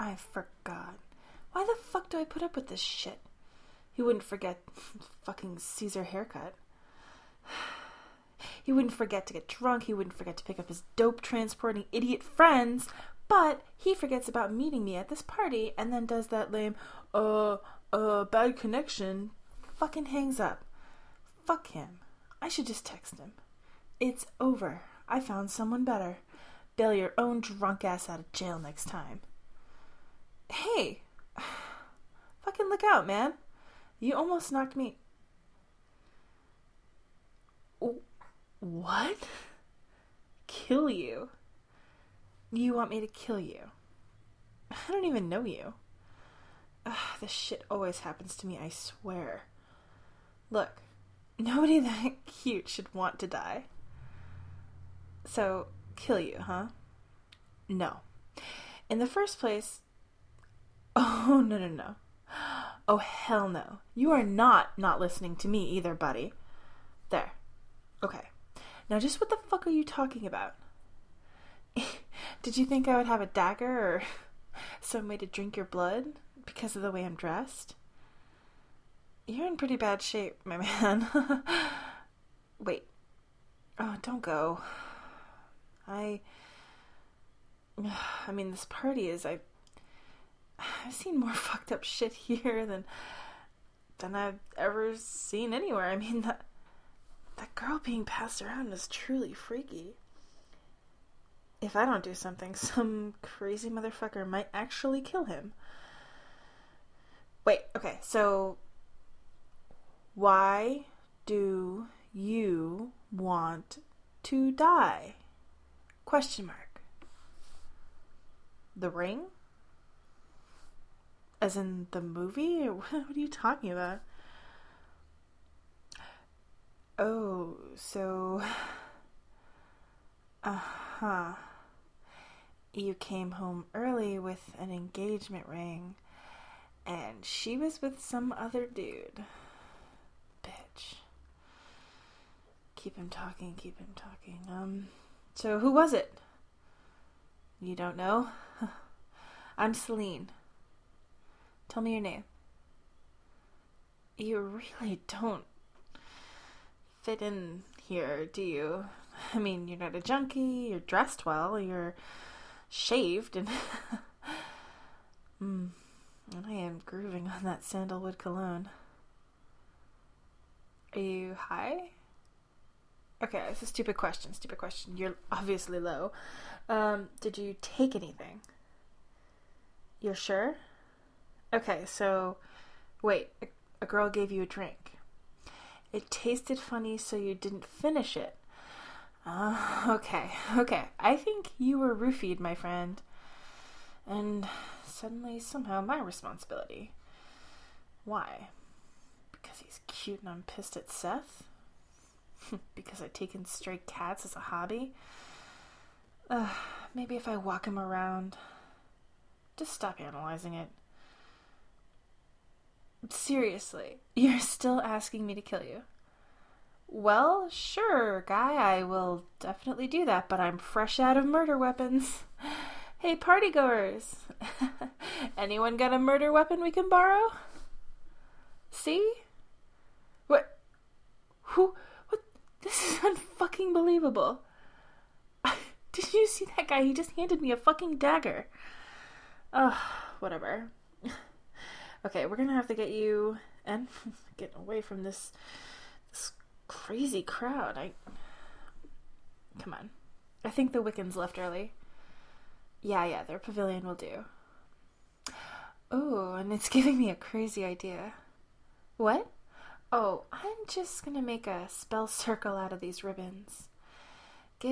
I forgot. Why the fuck do I put up with this shit? He wouldn't forget fucking Caesar haircut. He wouldn't forget to get drunk. He wouldn't forget to pick up his dope transporting idiot friends. But he forgets about meeting me at this party and then does that lame, bad connection. Fucking hangs up. Fuck him. I should just text him. It's over. I found someone better. Bail your own drunk ass out of jail next time. Hey. Fucking look out, man. You almost knocked me... What? Kill you? You want me to kill you? I don't even know you. This shit always happens to me, I swear. Look, nobody that cute should want to die. So, kill you, huh? No. In the first place... Oh, no. Oh, hell no. You are not listening to me either, buddy. There. Okay. Now, just what the fuck are you talking about? Did you think I would have a dagger or some way to drink your blood because of the way I'm dressed? You're in pretty bad shape, my man. Wait. Oh, don't go. I mean, this party is... I've seen more fucked up shit here than I've ever seen anywhere. I mean, that girl being passed around was truly freaky. If I don't do something, some crazy motherfucker might actually kill him. Wait, okay, so why do you want to die? Question mark. The Ring? As in the movie? Or what are you talking about? Oh, so... You came home early with an engagement ring, and she was with some other dude. Bitch. Keep him talking. So who was it? You don't know? I'm Celine. Tell me your name. You really don't fit in here, do you? I mean, you're not a junkie, you're dressed well, you're shaved, and and I am grooving on that sandalwood cologne. Are you high? Okay, it's a stupid question. You're obviously low. Did you take anything? You're sure? Okay, so wait, a girl gave you a drink. It tasted funny, so you didn't finish it. Okay. I think you were roofied, my friend. And suddenly, somehow, my responsibility. Why? Because he's cute and I'm pissed at Seth? Because I've taken stray cats as a hobby? Maybe if I walk him around. Just stop analyzing it. Seriously, you're still asking me to kill you? Well, sure, guy, I will definitely do that, but I'm fresh out of murder weapons. Hey, partygoers! Anyone got a murder weapon we can borrow? See? What? Who? What? This is unfucking believable. Did you see that guy? He just handed me a fucking dagger. Ugh, whatever. Okay, we're gonna have to get you and get away from this crazy crowd. Come on. I think the Wiccans left early. Yeah, their pavilion will do. Oh, and it's giving me a crazy idea. What? Oh, I'm just gonna make a spell circle out of these ribbons. Get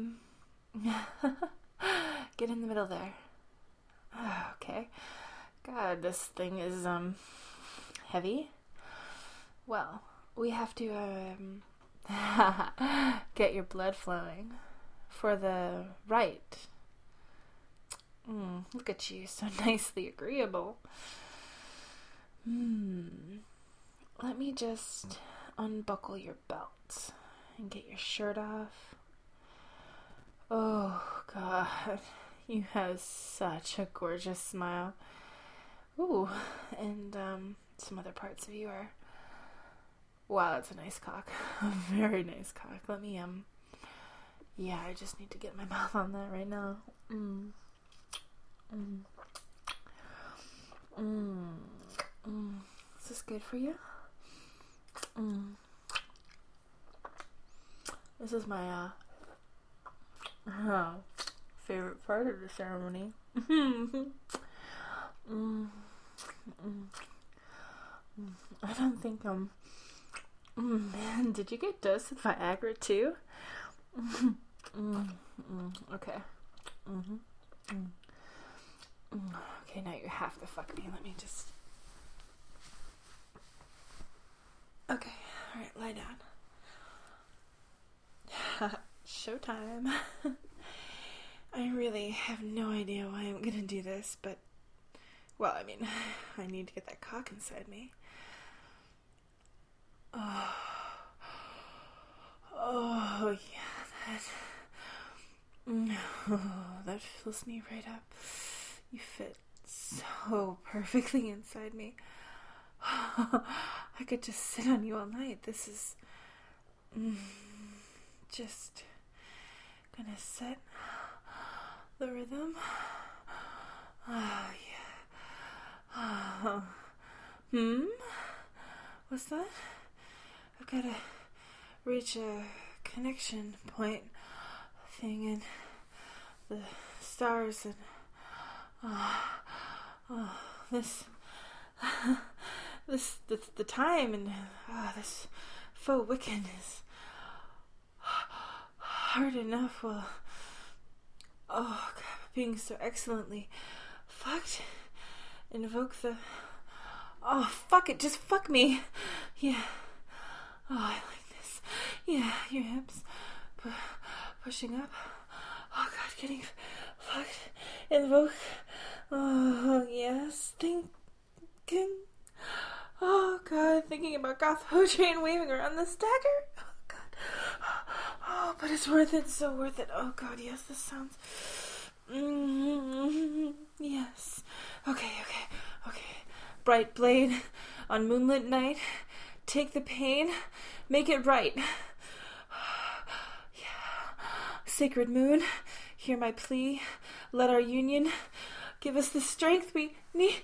get in the middle there. Okay. God, this thing is, heavy. Well, we have to, get your blood flowing for the rite. Look at you, so nicely agreeable. Let me just unbuckle your belt and get your shirt off. Oh, God. You have such a gorgeous smile. Ooh, and some other parts of you are... Wow, that's a nice cock. A very nice cock. Let me, yeah, I just need to get my mouth on that right now. Is this good for you? This is my, favorite part of the ceremony. I don't think, man, did you get dosed with Viagra too? Okay. Okay, now you have to fuck me. Let me just... Okay, alright, lie down. Showtime. I really have no idea why I'm gonna do this, but... Well, I mean, I need to get that cock inside me. Oh yeah, that fills me right up. You fit so perfectly inside me. I could just sit on you all night. This is just gonna set the rhythm. Oh yeah. What's that? I've gotta reach a connection point thing in the stars, and the time, and this faux Wiccan is hard enough while being so excellently fucked. Invoke the... Oh, fuck it, just fuck me. Yeah. Oh, I like this. Yeah, your hips pushing up. Oh, God, getting fucked. Invoke. Oh, yes. Thinking. Oh, God, thinking about goth poetry and waving around the stagger. Oh, God. Oh, but it's worth it, so worth it. Oh, God, yes, this sounds... Yes. Okay. Bright blade on moonlit night. Take the pain, make it right. Yeah. Sacred moon, hear my plea. Let our union give us the strength we need.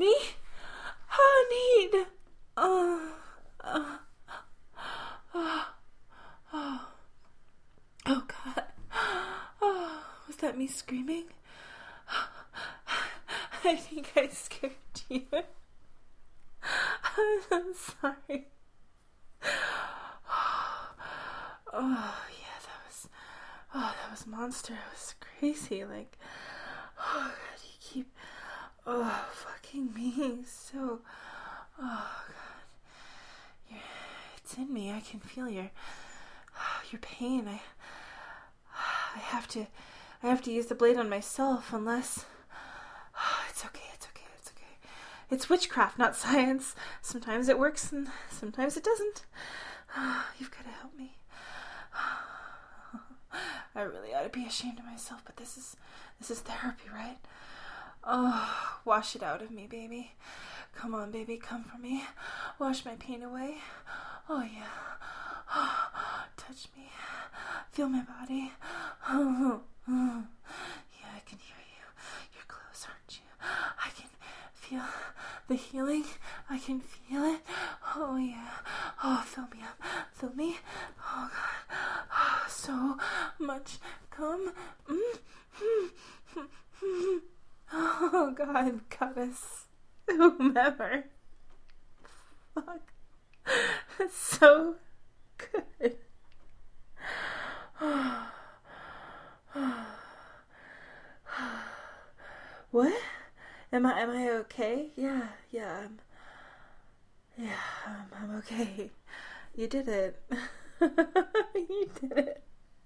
Oh, God. Oh, was that me screaming? I think I scared you. I'm sorry. Oh, yeah, that was monster. It was crazy. Like, oh, God, you keep, fucking me so, oh, God. It's in me. I can feel your pain. I have to use the blade on myself unless, it's okay. It's witchcraft, not science. Sometimes it works and sometimes it doesn't. You've got to help me. I really ought to be ashamed of myself, but this is therapy, right? Oh, wash it out of me, baby. Come on, baby, come for me. Wash my pain away. Oh, yeah. Touch me. Feel my body. Yeah, I can hear you. You're close, aren't you? I can feel the healing. I can feel it. Oh, yeah. Oh, fill me up. Fill me. Oh, God. Oh, so much. Come. Oh, God. Goddess. Whomever. Fuck. That's so good. What? Am I okay? Yeah, I'm okay. You did it. You did it.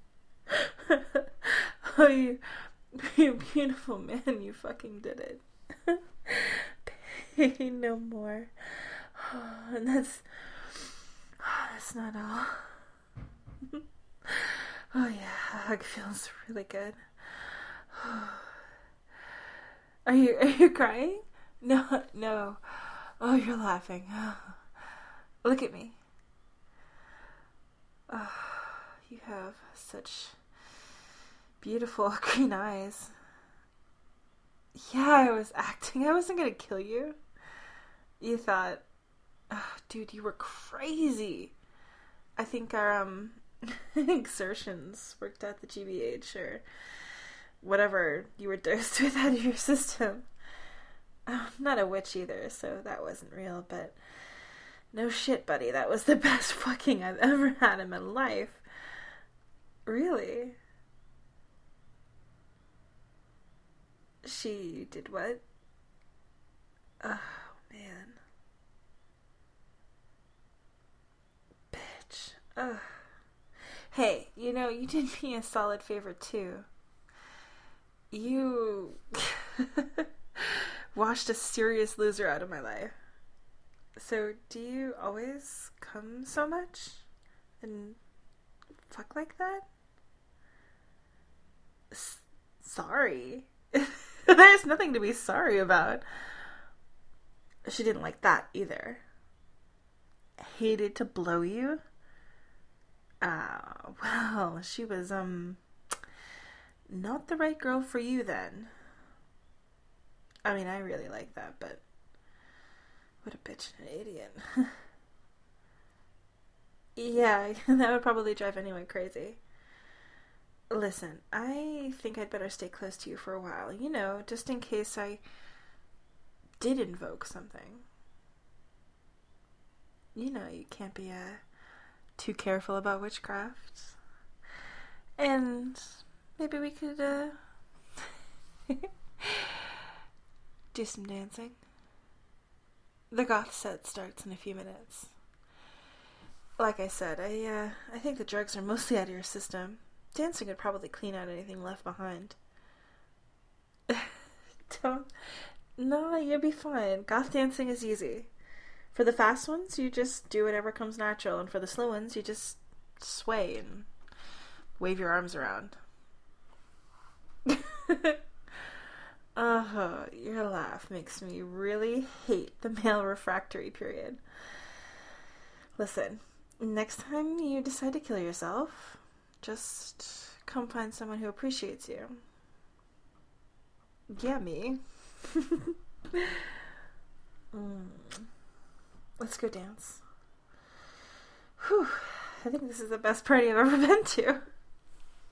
Oh, you beautiful man, you fucking did it. Pain no more. And that's not all. Oh yeah, hug feels really good. Are you crying? No, no. Oh, you're laughing. Look at me. Oh, you have such beautiful green eyes. Yeah, I was acting. I wasn't gonna kill you. You thought, oh, dude, you were crazy. I think our exertions worked out the GBH or whatever you were dosed with out of your system. I'm not a witch either, so that wasn't real, but no shit, buddy. That was the best fucking I've ever had in my life. Really? She did what? Oh, man. Bitch. Ugh. Hey, you did me a solid favor, too. You washed a serious loser out of my life. So, do you always come so much? And fuck like that? Sorry. There's nothing to be sorry about. She didn't like that either. Hated to blow you? Well, she was, not the right girl for you then. I mean, I really like that, but what a bitch and an idiot. Yeah, that would probably drive anyone crazy. Listen, I think I'd better stay close to you for a while, just in case I did invoke something. You can't be too careful about witchcraft. And maybe we could do some dancing. The goth set starts in a few minutes. Like I said, I think the drugs are mostly out of your system. Dancing would probably clean out anything left behind. No, you'll be fine. Goth dancing is easy. For the fast ones, you just do whatever comes natural, and for the slow ones, you just sway and wave your arms around. Oh, your laugh makes me really hate the male refractory period. Listen, next time you decide to kill yourself, just come find someone who appreciates you. Yeah, me. Let's go dance. Whew, I think this is the best party I've ever been to.